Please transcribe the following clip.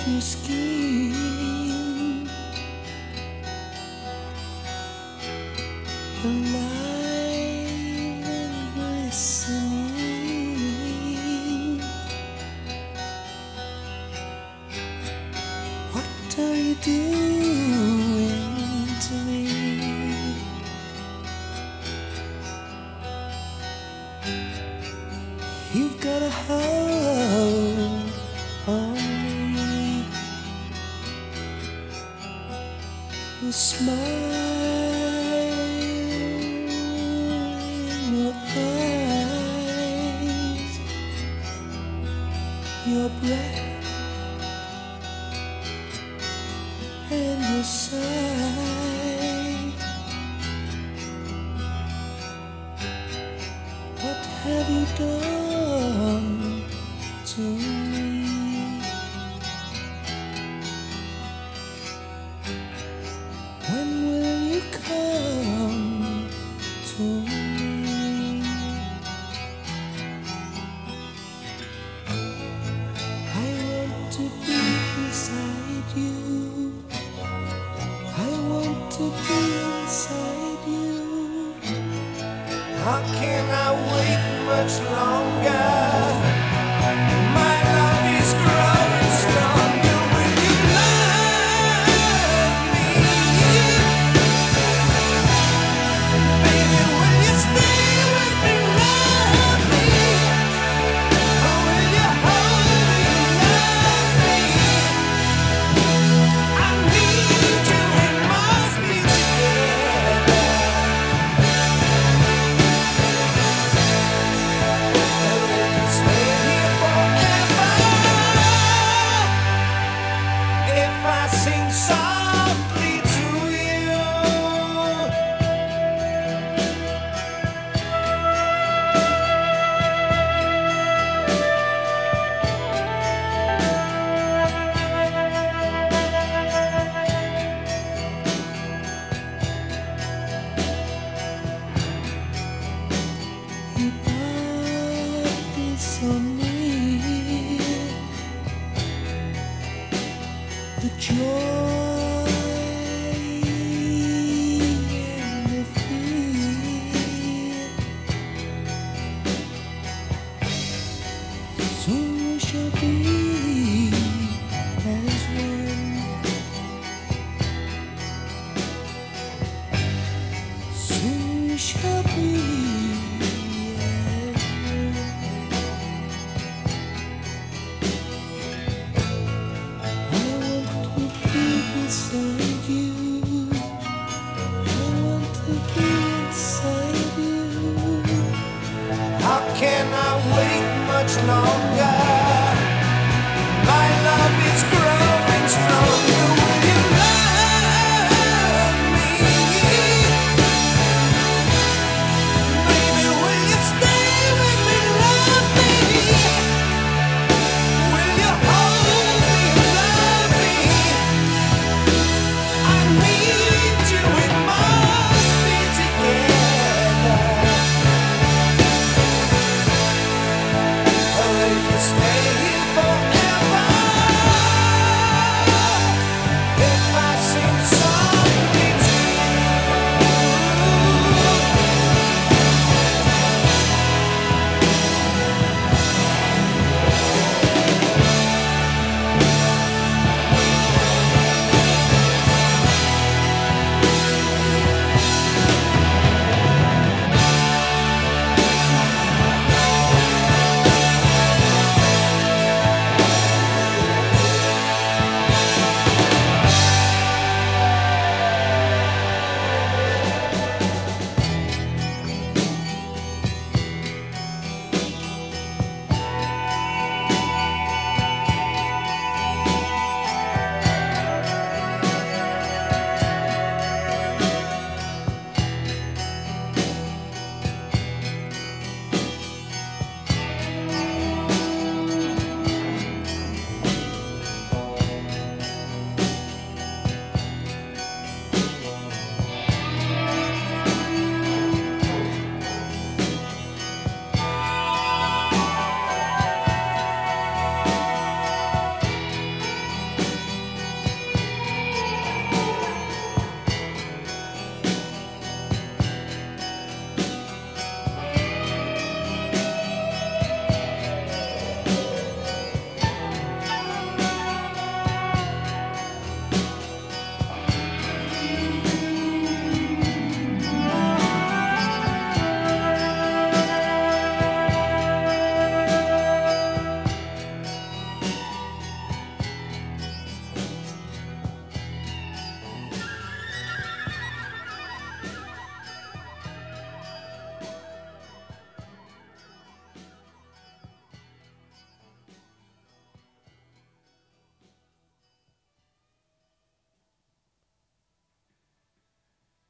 your skin, alive and glistening. What are you doing to me? You've got a hold on me. Your smile in your eyes, your breath and your sigh. What have you done to me? When will you come to me? I want to be beside you. I want to be inside you. How can I wait much longer? My love is growing stronger. Will you love me? Baby, will you stay with me, love me? Or will you hold me, love me? I need you, we must be together. Stay here forever. If I sing softly to you, you brought me so near. The joy and the fear. Soon we shall be as one. Soon we shall be as one. I want to be beside you. I want to be inside you. How can I wait much longer?